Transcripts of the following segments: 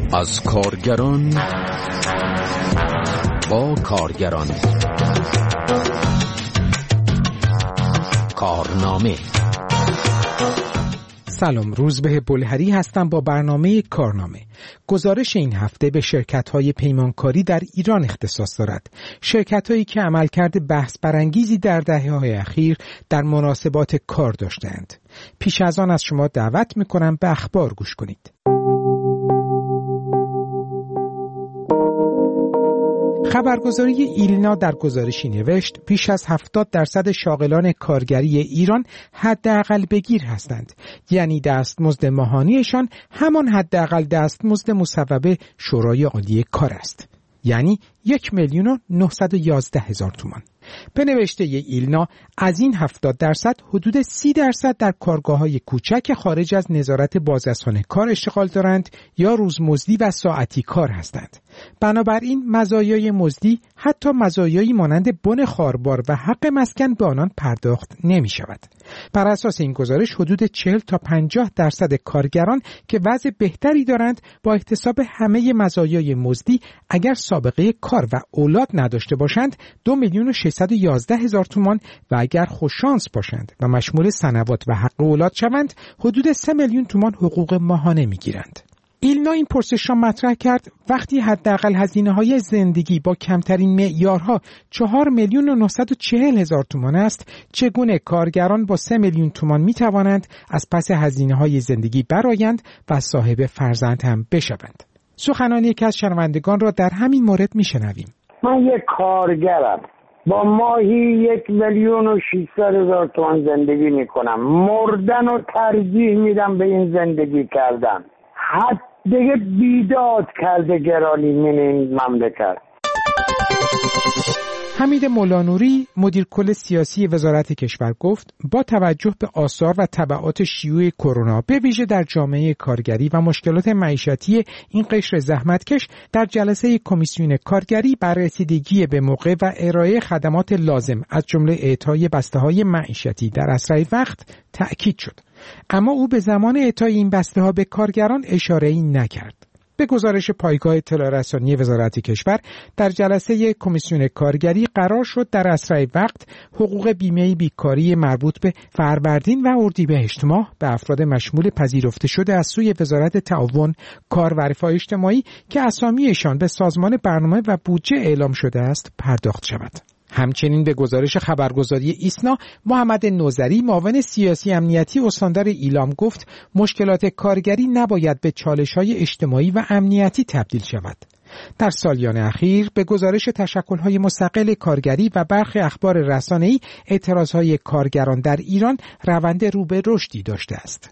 از کارگران با کارگران. کارنامه. سلام، روزبه بلهری هستم با برنامه کارنامه. گزارش این هفته به شرکت‌های پیمانکاری در ایران اختصاص دارد. شرکت‌هایی که عملکرد بحث برانگیزی در دهه‌های اخیر در مناسبات کار داشتند. پیش از آن از شما دعوت می‌کنم به اخبار گوش کنید. خبرگزاری ایلنا در گزارشی نوشت بیش از 70% شاغلان کارگری ایران حداقل بگیر هستند، یعنی دستمزد ماهانیشان همان حداقل دستمزد مصوبه شورای عالی کار است، یعنی 1,911,000 تومان. به نوشته ایلنا از این 70% حدود 30% در کارگاه‌های کوچک خارج از نظارت بازرسان کار اشتغال دارند یا روزمزدی و ساعتی کار هستند. بنابراین مزایای مزدی حتی مزایایی مانند بن خاربار و حق مسکن به آنان پرداخت نمی شود. بر اساس این گزارش حدود 40 تا 50% کارگران که وضع بهتری دارند با احتساب همه مزایای مزدی اگر سابقه کار و اولاد نداشته باشند 2,611,000 تومان و اگر خوششانس باشند و مشمول سنوات و حق اولاد شوند حدود 3 میلیون تومان حقوق ماهانه می گیرند. ایلنا این پرسش را مطرح کرد وقتی حداقل هزینه‌های زندگی با کمترین معیارها 4,940,000 تومان است، چگونه کارگران با 3 میلیون تومان می توانند از پس هزینه‌های زندگی برآیند و صاحب فرزند هم بشوند؟ سخنان یکی از شنوندگان را در همین مورد می شنویم. من یک کارگرم با ماهی 1,600,000 تومان زندگی می کنم. مردن و ترجیح میدم به این زندگی کردن. حد دیگه بیداد کرده گرانیمین این مملکت. حمید مولانوری مدیر کل سیاسی وزارت کشور گفت با توجه به آثار و تبعات شیوع کرونا به ویژه در جامعه کارگری و مشکلات معیشتی این قشر زحمتکش در جلسه کمیسیون کارگری بر رسیدگی به موقع و ارائه خدمات لازم از جمله اعطای بسته‌های معیشتی در اسرع وقت تأکید شد. اما او به زمان اعطای این بسته‌ها به کارگران اشاره‌ای نکرد. به گزارش پایگاه اطلاع رسانی وزارت کشور در جلسه کمیسیون کارگری قرار شد در اسرع وقت حقوق بیمه بیکاری مربوط به فروردین و اردیبهشت ماه به افراد مشمول پذیرفته شده از سوی وزارت تعاون، کار و رفاه اجتماعی که اسامیشان به سازمان برنامه و بودجه اعلام شده است پرداخت شود. همچنین به گزارش خبرگزاری ایسنا محمد نوذری معاون سیاسی امنیتی استاندار ایلام گفت مشکلات کارگری نباید به چالش‌های اجتماعی و امنیتی تبدیل شود. در سالیان اخیر به گزارش تشکل‌های مستقل کارگری و برخی اخبار رسانه‌ای اعتراض‌های کارگران در ایران روند رو به رشدی داشته است.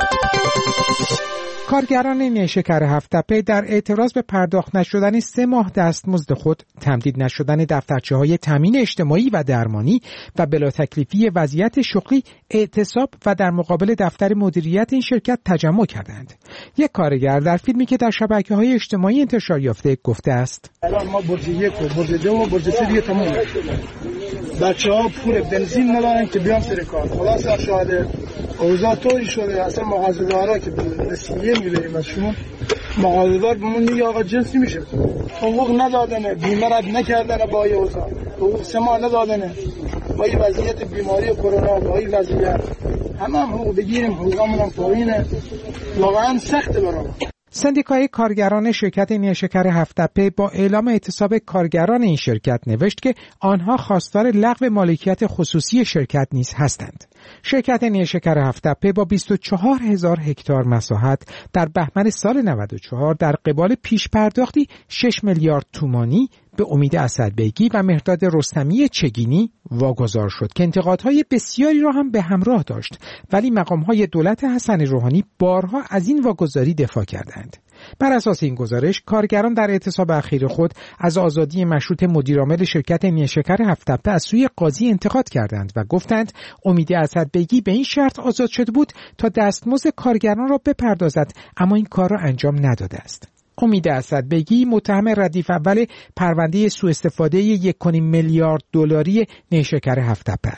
کارگران نیشکر هفت‌تپه در اعتراض به پرداخت نشدن 3 ماه دستمزد خود، تمدید نشدن دفترچه‌های تامین اجتماعی و درمانی و بلا تکلیفی وضعیت شغلی اعتصاب و در مقابل دفتر مدیریت این شرکت تجمع کردند. یک کارگر در فیلمی که در شبکه‌های اجتماعی انتشار یافته گفته است: الان ما برج 1 و برج 2 و برج 3 دیگه تموم شد. بچه‌ها پول بنزین ندارن که بیان سر کار. خلاص شاید اوضاع طوری شده اصلا مغازه‌دارا که رسیدگی می‌گیریم از شما مغازه‌دار بهمون میگه آقا جنسی میشه حقوق ندادنه، بیمه رد نکردنه، با این اوضاع حقوق 3 ماه ندادنه، با این وضعیت بیماری کرونا، با این وضعیت همه حقوق بگیریم، حقوقمون هم پایینه، واقعا سخته برام. سندیکای کارگران شرکت نیشکر هفت‌تپه با اعلام اعتصاب کارگران این شرکت نوشت که آنها خواستار لغو مالکیت خصوصی شرکت نیز هستند. شرکت نیشکر هفت‌تپه با 24,000 هکتار مساحت در بهمن سال 94 در قبال پیش پرداختی 6 میلیارد تومانی به امید اسدبیگی و مهرداد رستمی چگینی واگذار شد که انتقادهای بسیاری را هم به همراه داشت، ولی مقامهای دولت حسن روحانی بارها از این واگذاری دفاع کردند. بر اساس این گزارش کارگران در اعتصاب اخیر خود از آزادی مشروط مدیرعامل شرکت نیشکر هفت‌تپه از سوی قاضی انتقاد کردند و گفتند امید اسدبیگی به این شرط آزاد شده بود تا دستمزد کارگران را بپردازد، اما این کار را انجام نداده است. امید اسدبیگی متهم ردیف اول پرونده سوء استفاده 1.5 میلیارد دلاری نیشکر هفت‌تپه است.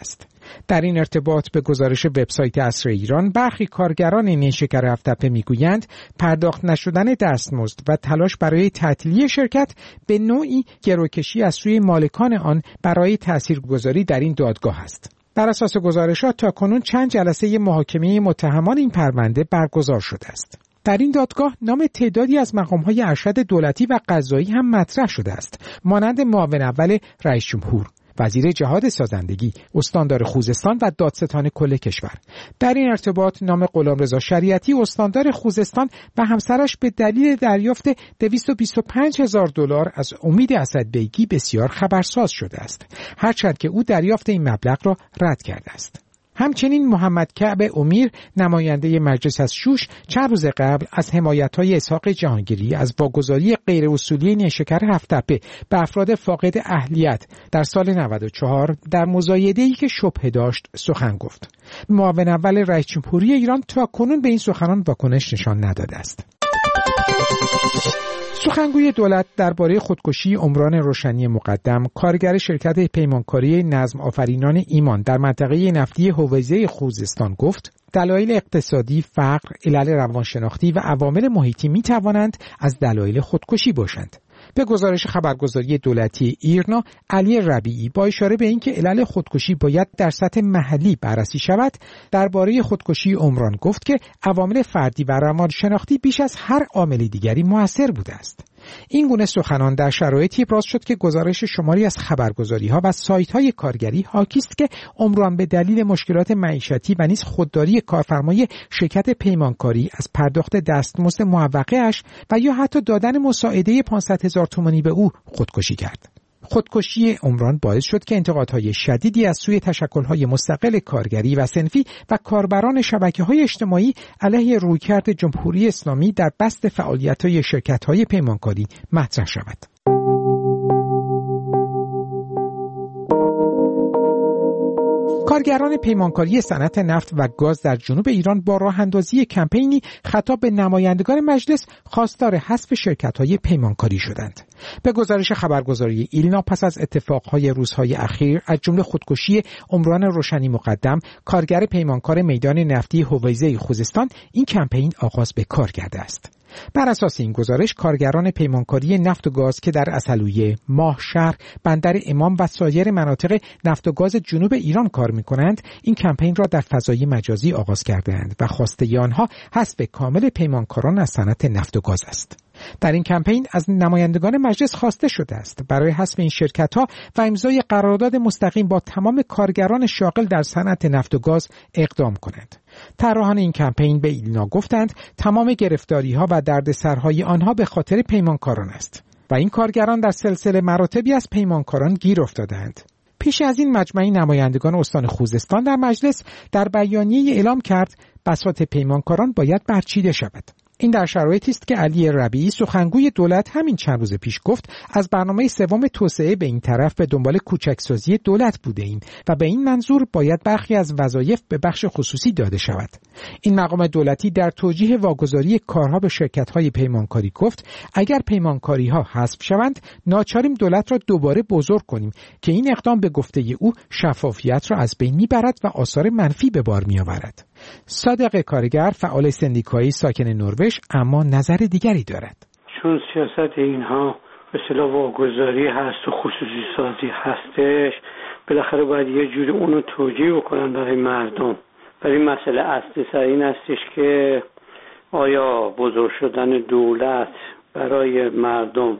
در این ارتباط به گزارش وبسایت عصر ایران، برخی کارگران نیشکر هفت‌تپه میگویند پرداخت نشدن دستمزد و تلاش برای تعطیلی شرکت به نوعی گروکشی از سوی مالکان آن برای تاثیرگذاری در این دادگاه است. بر اساس گزارشات تاکنون چند جلسه محاکمه متهمان این پرونده برگزار شده است. در این دادگاه نام تعدادی از مقام‌های ارشد دولتی و قضایی هم مطرح شده است، مانند معاون اول رئیس جمهور، وزیر جهاد سازندگی، استاندار خوزستان و دادستان کل کشور. در این ارتباط نام غلامرضا شریعتی، استاندار خوزستان و همسرش به دلیل دریافت $225,000 از امید اسدبیگی بسیار خبرساز شده است، هرچند که او دریافت این مبلغ را رد کرده است. همچنین محمد کعب امیر، نماینده مجلس از شوش، چند روز قبل از حمایت‌های اسحاق جهانگیری از واگذاری غیر اصولی نیشکر هفت‌تپه به افراد فاقد اهلیت در سال 94 در مزایده‌ای که شبهه داشت سخن گفت. معاون اول رئیس جمهوری ایران تاکنون به این سخنان واکنش نشان نداده است. سخنگوی دولت درباره خودکشی عمران روشنی مقدم، کارگر شرکت پیمانکاری نظم آفرینان ایمان در منطقه نفتی حویزه خوزستان گفت دلایل اقتصادی، فقر، علل روانشناختی و عوامل محیطی می توانند از دلایل خودکشی باشند. به گزارش خبرگزاری دولتی ایرنا، علی ربیعی با اشاره به اینکه علل خودکشی باید در سطح محلی بررسی شود، درباره خودکشی عمران گفت که عوامل فردی و روانشناختی بیش از هر عامل دیگری مؤثر بوده است. این گونه سخنان در شرایطی ابراز شد که گزارش شماری از خبرگزاری‌ها و سایت‌های کارگری حاکی است که عمران به دلیل مشکلات معیشتی و نیز خودداری کارفرمای شرکت پیمانکاری از پرداخت دستمزد معوقه‌اش و یا حتی دادن مساعده 500,000 تومانی به او خودکشی کرد. خودکشی عمران باعث شد که انتقادهای شدیدی از سوی تشکل‌های مستقل کارگری و صنفی و کاربران شبکه‌های اجتماعی علیه رویکرد جمهوری اسلامی در بسط فعالیت‌های شرکت‌های پیمانکاری مطرح شود. کارگران پیمانکاری صنعت نفت و گاز در جنوب ایران با راه اندازی کمپینی خطاب به نمایندگان مجلس خواستار حذف شرکت‌های پیمانکاری شدند. به گزارش خبرگزاری ایلنا، پس از اتفاقهای روزهای اخیر از جمله خودکشی عمران روشنی مقدم، کارگر پیمانکار میدان نفتی حویزه خوزستان، این کمپین آغاز به کار کرده است. بر اساس این گزارش، کارگران پیمانکاری نفت و گاز که در عسلویه، ماهشهر، بندر امام و سایر مناطق نفت و گاز جنوب ایران کار می‌کنند، این کمپین را در فضای مجازی آغاز کرده‌اند و خواسته آنها حذف کامل پیمانکاران از صنعت نفت و گاز است. در این کمپین از نمایندگان مجلس خواسته شده است برای حذف این شرکت‌ها و امضای قرارداد مستقیم با تمام کارگران شاغل در صنعت نفت و گاز اقدام کنند. طراحان این کمپین به ایلنا گفتند تمام گرفتاری‌ها و دردسرهای آنها به خاطر پیمانکاران است و این کارگران در سلسله مراتبی از پیمانکاران گیر افتادند. پیش از این مجمع نمایندگان استان خوزستان در مجلس در بیانیه اعلام کرد بساط پیمانکاران باید برچیده شود. این در شرایطی است که علی ربیعی، سخنگوی دولت، همین چند روز پیش گفت از برنامه سوم توسعه به این طرف به دنبال کوچکسازی دولت بوده ایم و به این منظور باید برخی از وظایف به بخش خصوصی داده شود. این مقام دولتی در توجیه واگذاری کارها به شرکت‌های پیمانکاری گفت اگر پیمانکاری‌ها حذف شوند ناچاریم دولت را دوباره بزرگ کنیم که این اقدام به گفته او شفافیت را از بین می‌برد و آثار منفی به بار می‌آورد. صادق کارگر، فعال سندیکایی ساکن نروژ، اما نظر دیگری دارد. چون سیاست اینها به اصطلاح واگذاری هست و خصوصی سازی هستش، بالاخره باید یه جوری اونو توجیه بکنن برای مردم. ولی مسئله اصلی سر این هستش که آیا بزرگ شدن دولت برای مردم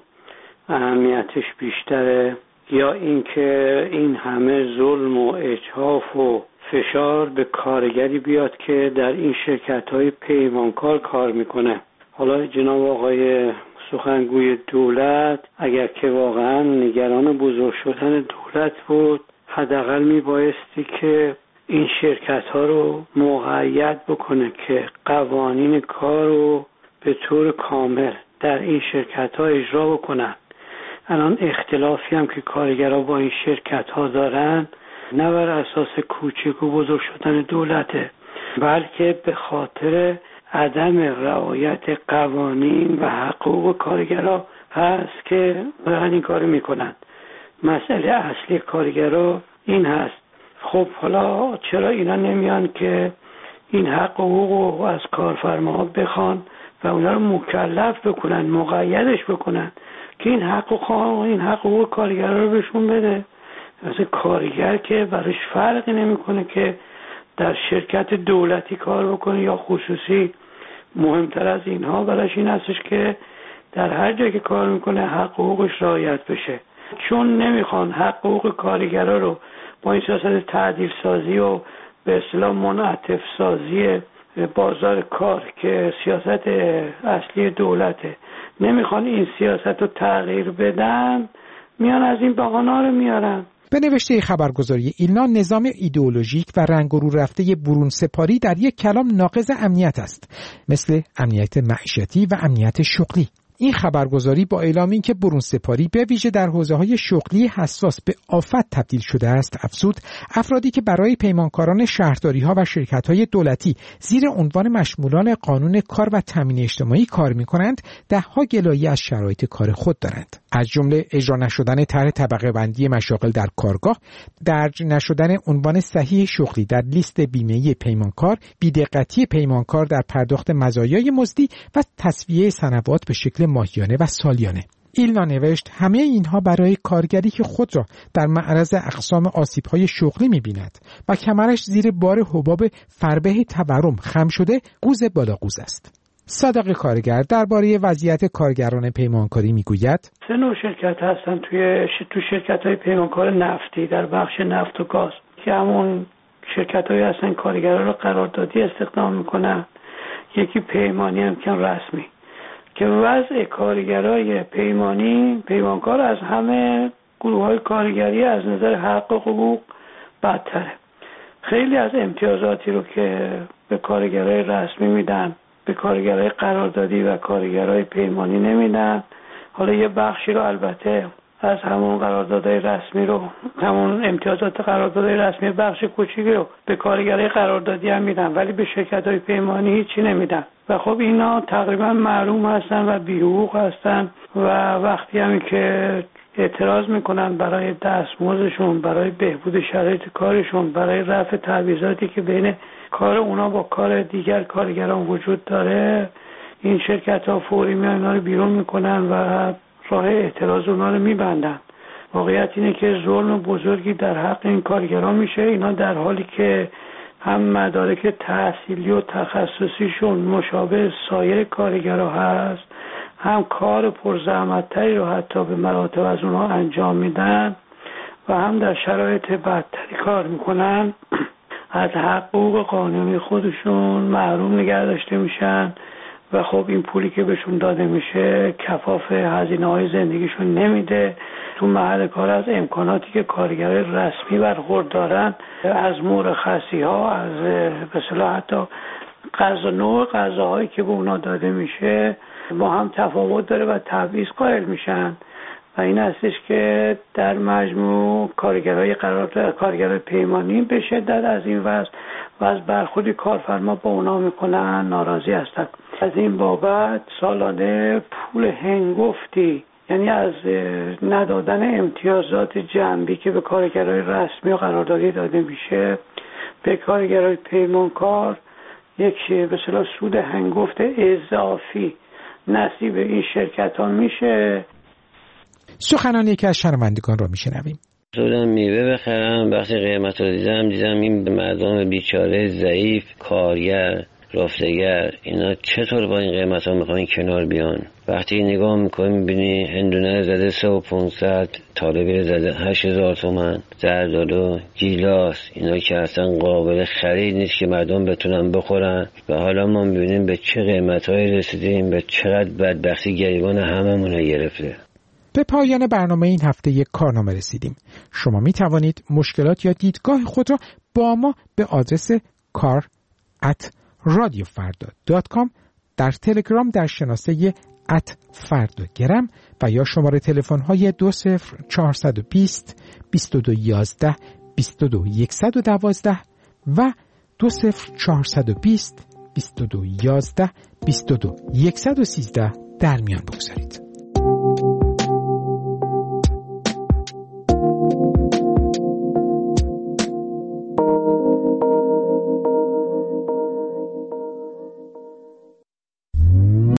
اهمیتش بیشتره یا اینکه این همه ظلم و اجحاف و فشار به کارگری بیاد که در این شرکت‌های پیمانکار کار میکنه. حالا جناب آقای سخنگوی دولت اگر که واقعا نگران بزرگ شدن دولت بود، حداقل میبایستی که این شرکت‌ها رو مقید بکنه که قوانین کار رو به طور کامل در این شرکت‌ها اجرا بکنن. الان اختلافی هم که کارگرها با این شرکت‌ها دارن نه بر اساس کوچک و بزرگ شدن دولته، بلکه به خاطر عدم رعایت قوانین و حقوق کارگرها هست که دارن این کارو میکنن. مسئله اصلی کارگرها این هست خب حالا چرا اینا نمیان که این حق و حقوق از کارفرماها بخوان و اونا رو مکلف بکنن، مقیدش بکنن که این حقوق کارگرها رو بهشون بده. مثلا کارگر که براش فرقی نمیکنه که در شرکت دولتی کار بکنه یا خصوصی، مهمتر از اینها براش این هستش که در هر جایی که کار میکنه حق حقوقش رعایت بشه. چون نمیخوان حق حقوق کارگرها رو با این سیاست تعدیل سازی و به اصطلاح منعطف سازی بازار کار که سیاست اصلی دولته، نمیخوان این سیاست رو تغییر بدن، میان از این بهانه‌ها رو میارن. به نوشته خبرگزاری ایلنا، نظام ایدئولوژیک و رنگ و رو رفته برون سپاری در یک کلام ناقض امنیت است، مثل امنیت معیشتی و امنیت شغلی. این خبرگزاری با اعلام اینکه برون سپاری به ویژه در حوزه‌های شغلی حساس به آفت تبدیل شده است، افزود افرادی که برای پیمانکاران شهرداری‌ها و شرکت‌های دولتی زیر عنوان مشمولان قانون کار و تامین اجتماعی کار می‌کنند، ده‌ها گلایه از شرایط کار خود دارند. از جمله اجرا نشدن طرح طبقه بندی مشاغل در کارگاه، درج نشدن عنوان صحیح شغلی در لیست بیمه‌ای پیمانکار، بی‌دقتی پیمانکار در پرداخت مزایای مزدی و تسویه سنوات به شکل ماهیانه و سالیانه. ایلنا نوشت همه اینها برای کارگری که خود را در معرض اقسام آسیب‌های شغلی می‌بیند و کمرش زیر بار حباب فربه تورم خم شده، قوز بالا قوز است. صادق کارگر درباره وضعیت کارگران پیمانکاری میگوید: 3 نوع شرکت هستن تو شرکت‌های پیمانکار نفتی در بخش نفت و گاز که همون شرکت‌هایی هستن کارگران رو قراردادی استخدام میکنن. یکی پیمانی هم که رسمی که وضع کارگرای پیمانکار از همه گروه‌های کارگری از نظر حق و حقوق بدتره. خیلی از امتیازاتی رو که به کارگرای رسمی میدن به کارگرای قراردادی و کارگرای پیمانی نمیدن. حالا یه بخشی رو البته از همون قراردادهای رسمی رو، همون امتیازات قراردادهای رسمی بخش کوچیکی رو به کارگرای قراردادی هم میدن، ولی به شرکت‌های پیمانی هیچی نمیدن و خب اینا تقریبا محروم هستن و بی‌حقوق هستن و وقتی هم که اعتراض میکنن برای دستمزدشون، برای بهبود شرایط کارشون، برای رفع تعویضاتی که بین کار اونا با کار دیگر کارگران وجود داره، این شرکت‌ها فوری میان اینا رو بیرون میکنن و راه اعتراض اونا رو میبندن. واقعیت اینه که ظلم بزرگی در حق این کارگران میشه. اینا در حالی که هم مدارک تحصیلی و تخصصیشون مشابه سایر کارگرها هست، هم کار پرزحمت‌تری رو حتی به مراتب از اونها انجام میدن و هم در شرایط بدتری کار میکنن، از حقوق قانونی خودشون محروم نگه داشته میشن و خب این پولی که بهشون داده میشه کفاف هزینه‌های زندگیشون نمیده. تو محل کار از امکاناتی که کارگرای رسمی برخوردارن، از مرخصی‌ها، از به اصطلاح حتی نوع غذاهایی که به اونا داده میشه با هم تفاوت داره و تبعیض قائل میشن و این هستش که در مجموع کارگرای پیمانی به شدت از این وضع و از برخورد کارفرما با اونا میکنن ناراضی هستن. از این بابت سالانه پول هنگفتی، یعنی از ندادن امتیازات جنبی که به کارگرای رسمی و قراردادی داده میشه به کارگرای پیمانکار، یک به اصطلاح سود هنگفت اضافی نصیب این شرکت ها میشه. سخنان یکی از شنوندگان را میشنویم. رفتم میوه بخرم، وقتی قیمت رو دیدم این مردم بیچاره ضعیف، کارگر، رافتگر، اینا چطور با این قیمت ها میخوان کنار بیان؟ وقتی نگاه میکنی میبینی هندونه زده 3500، طالبی زده 8000 تومان، زردالو، گیلاس، اینا که اصلا قابل خرید نیست که مردم بتونن بخورن و حالا ما میبینیم به چه قیمت‌هایی رسیدیم، به چقدر بدبختی گریبان هممون رو گرفته. به پایان برنامه این هفته یک کارنامه رسیدیم. شما می توانید مشکلات یا دیدگاه خود را با ما به آدرس kar@radiofarda.com در تلگرام در شناسه @فرداگرم و یا شماره تلفن های 20420 2211 22112 و 20420 2211 22113 در میان بگذارید.